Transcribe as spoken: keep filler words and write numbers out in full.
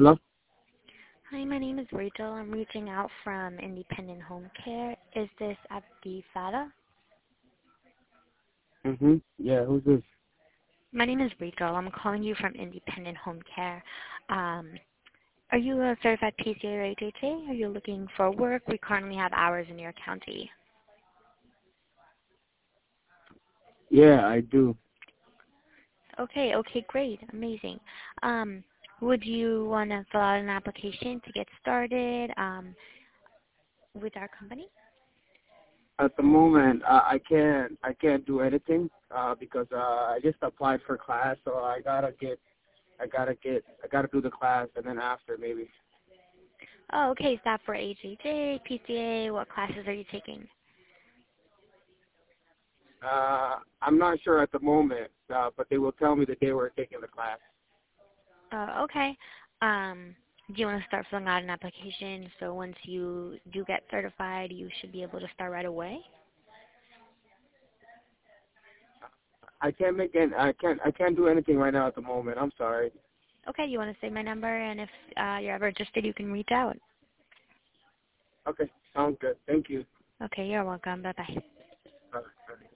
Hello? Hi, my name is Rachel. I'm reaching out from Independent Home Care. Is this Abdi Fada? Mm-hmm. Yeah, who's this? My name is Rachel. I'm calling you from Independent Home Care. Um, are you a certified P C A or H H A? Are you looking for work? We currently have hours in your county. Yeah, I do. Okay, okay, great, amazing. Um, would you want to fill out an application to get started um, with our company? At the moment, uh, I can't I can't do anything uh, because uh, I just applied for class, so I gotta get I gotta get I gotta do the class, and then after maybe. Oh, okay, is that for H H A, P C A? What classes are you taking? Uh, I'm not sure at the moment, uh, but they will tell me the day we're taking the class. Uh, okay. Um, do you want to start filling out an application so once you do get certified, you should be able to start right away? I can't make any, I can't I can't do anything right now at the moment. I'm sorry. Okay, you want to save my number, and if uh, you're ever interested, you can reach out. Okay, sounds good. Thank you. Okay, you're welcome. Bye-bye. All right, all right.